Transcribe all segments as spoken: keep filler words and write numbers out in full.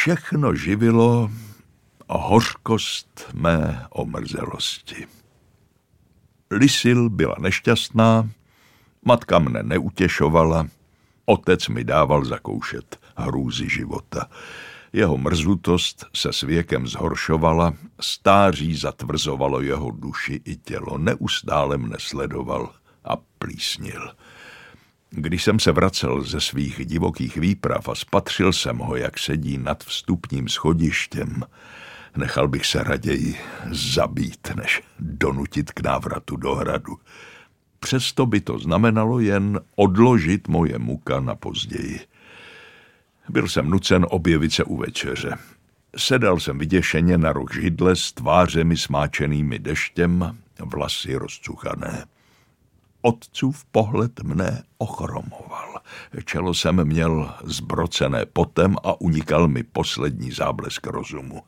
všechno živilo hořkost mé omrzelosti. Lisil byla nešťastná, matka mne neutěšovala, otec mi dával zakoušet hrůzy života. Jeho mrzutost se s věkem zhoršovala, stáří zatvrzovalo jeho duši i tělo, neustále mne sledoval a plísnil. Když jsem se vracel ze svých divokých výprav a spatřil jsem ho, jak sedí nad vstupním schodištěm, nechal bych se raději zabít, než donutit k návratu do hradu. Přesto by to znamenalo jen odložit moje muka na později. Byl jsem nucen objevit se u večeře. Sedal jsem vyděšeně na roh židle s tvářemi smáčenými deštěm, vlasy rozcuchané. Otcův pohled mne ochromoval. Čelo jsem měl zbrocené potem a unikal mi poslední záblesk rozumu.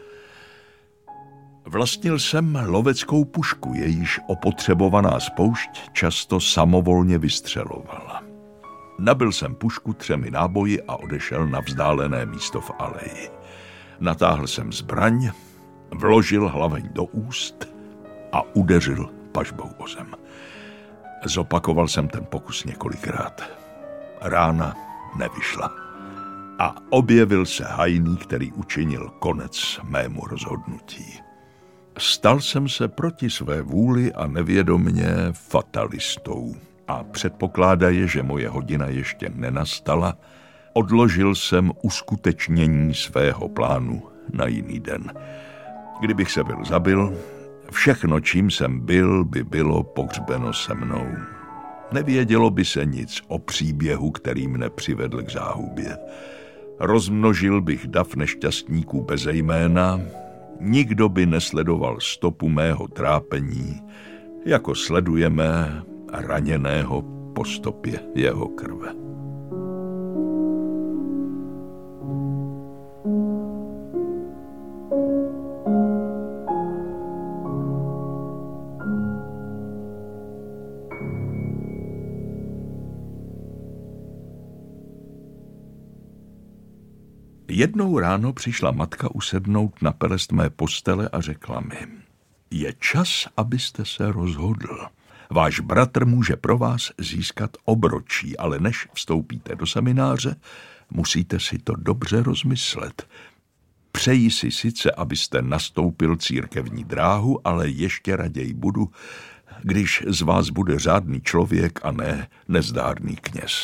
Vlastnil jsem loveckou pušku, jejíž opotřebovaná spoušť často samovolně vystřelovala. Nabil jsem pušku třemi náboji a odešel na vzdálené místo v aleji. Natáhl jsem zbraň, vložil hlaveň do úst a udeřil pažbou o zem. Zopakoval jsem ten pokus několikrát. Rána nevyšla. A objevil se hajný, který učinil konec mému rozhodnutí. Stal jsem se proti své vůli a nevědomně fatalistou. A předpokládaje, že moje hodina ještě nenastala, odložil jsem uskutečnění svého plánu na jiný den. Kdybych se byl zabil, všechno, čím jsem byl, by bylo pohřbeno se mnou. Nevědělo by se nic o příběhu, který mne přivedl k záhubě. Rozmnožil bych dav nešťastníků beze jména, nikdo by nesledoval stopu mého trápení, jako sledujeme raněného po stopě jeho krve. Jednou ráno přišla matka usednout na pelest mé postele a řekla mi: je čas, abyste se rozhodl. Váš bratr může pro vás získat obročí, ale než vstoupíte do semináře, musíte si to dobře rozmyslet. Přeji si sice, abyste nastoupil církevní dráhu, ale ještě raději budu, když z vás bude řádný člověk a ne nezdárný kněz.